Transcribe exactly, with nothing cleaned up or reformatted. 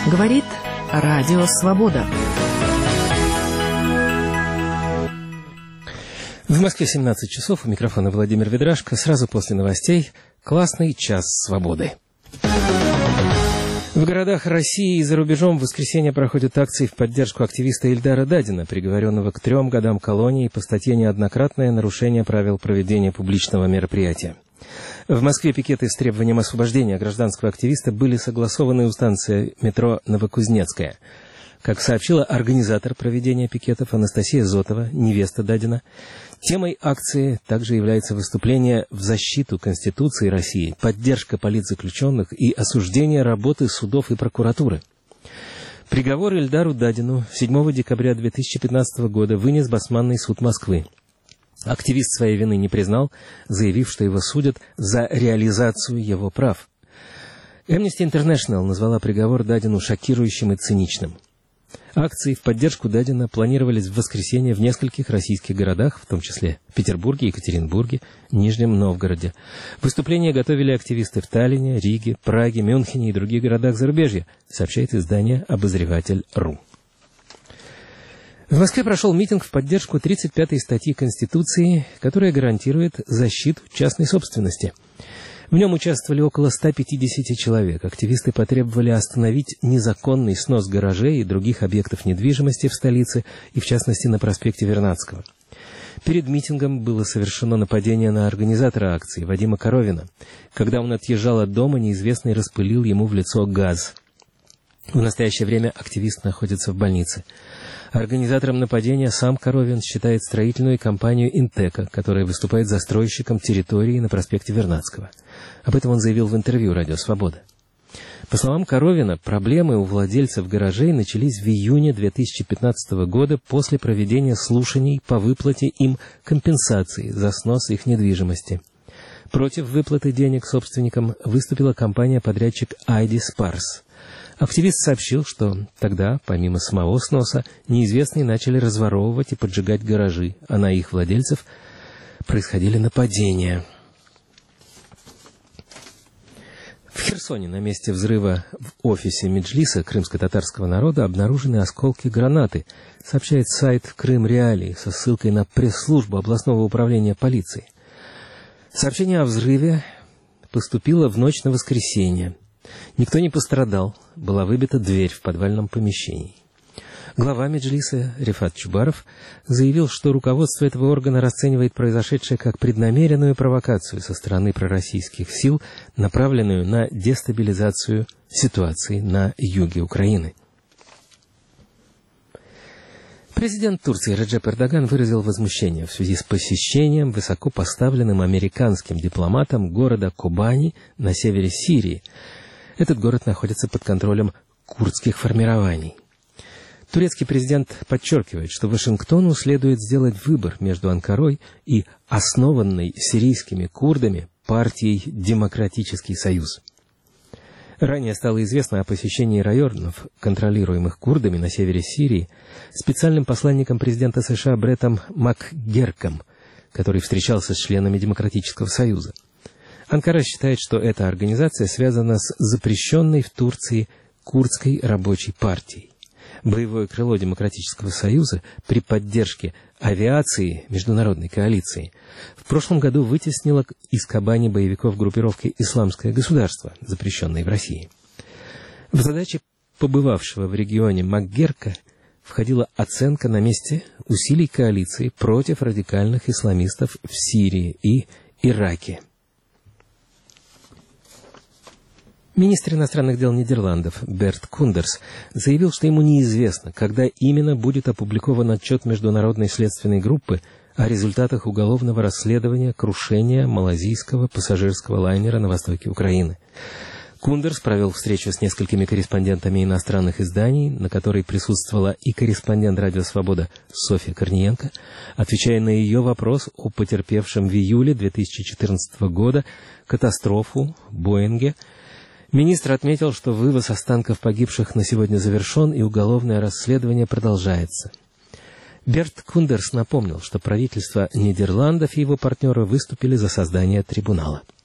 Говорит Радио Свобода. В Москве семнадцать часов, у микрофона Владимир Ведрашко. Сразу после новостей классный час свободы. В городах России и за рубежом в воскресенье проходят акции в поддержку активиста Ильдара Дадина, приговоренного к трем годам колонии по статье «Неоднократное нарушение правил проведения публичного мероприятия». В Москве пикеты с требованием освобождения гражданского активиста были согласованы у станции метро Новокузнецкая. Как сообщила организатор проведения пикетов Анастасия Зотова, невеста Дадина, темой акции также является выступление в защиту Конституции России, поддержка политзаключенных и осуждение работы судов и прокуратуры. Приговор Ильдару Дадину седьмого декабря две тысячи пятнадцатого года вынес Басманный суд Москвы. Активист своей вины не признал, заявив, что его судят за реализацию его прав. Amnesty International назвала приговор Дадину шокирующим и циничным. Акции в поддержку Дадина планировались в воскресенье в нескольких российских городах, в том числе в Петербурге, Екатеринбурге, Нижнем Новгороде. Выступления готовили активисты в Таллине, Риге, Праге, Мюнхене и других городах зарубежья, сообщает издание «Обозреватель точка ру». В Москве прошел митинг в поддержку тридцать пятой статьи Конституции, которая гарантирует защиту частной собственности. В нем участвовали около ста пятидесяти человек. Активисты потребовали остановить незаконный снос гаражей и других объектов недвижимости в столице, и в частности на проспекте Вернадского. Перед митингом было совершено нападение на организатора акции, Вадима Коровина. Когда он отъезжал от дома, неизвестный распылил ему в лицо газ. В настоящее время активист находится в больнице. Организатором нападения сам Коровин считает строительную компанию «Интека», которая выступает застройщиком территории на проспекте Вернадского. Об этом он заявил в интервью «Радио Свобода». По словам Коровина, проблемы у владельцев гаражей начались в июне две тысячи пятнадцатого года после проведения слушаний по выплате им компенсации за снос их недвижимости. Против выплаты денег собственникам выступила компания-подрядчик «Айди Спарс». Активист сообщил, что тогда, помимо самого сноса, неизвестные начали разворовывать и поджигать гаражи, а на их владельцев происходили нападения. В Херсоне на месте взрыва в офисе Меджлиса крымско-татарского народа обнаружены осколки гранаты, сообщает сайт «Крым Реалии» со ссылкой на пресс-службу областного управления полиции. Сообщение о взрыве поступило в ночь на воскресенье. Никто не пострадал, была выбита дверь в подвальном помещении. Глава Меджлиса Рифат Чубаров заявил, что руководство этого органа расценивает произошедшее как преднамеренную провокацию со стороны пророссийских сил, направленную на дестабилизацию ситуации на юге Украины. Президент Турции Реджеп Эрдоган выразил возмущение в связи с посещением высокопоставленным американским дипломатом города Кобани на севере Сирии. Этот город находится под контролем курдских формирований. Турецкий президент подчеркивает, что Вашингтону следует сделать выбор между Анкарой и основанной сирийскими курдами партией «Демократический союз». Ранее стало известно о посещении районов, контролируемых курдами на севере Сирии, специальным посланником президента США Бреттом МакГерком, который встречался с членами Демократического союза. Анкара считает, что эта организация связана с запрещенной в Турции курдской рабочей партией. Боевое крыло Демократического союза при поддержке авиации международной коалиции в прошлом году вытеснило из Кобани боевиков группировки «Исламское государство», запрещенной в России. В задачи побывавшего в регионе МакГерка входила оценка на месте усилий коалиции против радикальных исламистов в Сирии и Ираке. Министр иностранных дел Нидерландов Берт Кундерс заявил, что ему неизвестно, когда именно будет опубликован отчет Международной следственной группы о результатах уголовного расследования крушения малазийского пассажирского лайнера на востоке Украины. Кундерс провел встречу с несколькими корреспондентами иностранных изданий, на которой присутствовала и корреспондент «Радио Свобода» Софья Корниенко, отвечая на ее вопрос о потерпевшем в июле две тысячи четырнадцатого года катастрофу Боинге. Министр отметил, что вывоз останков погибших на сегодня завершен и уголовное расследование продолжается. Берт Кундерс напомнил, что правительства Нидерландов и его партнеры выступили за создание трибунала.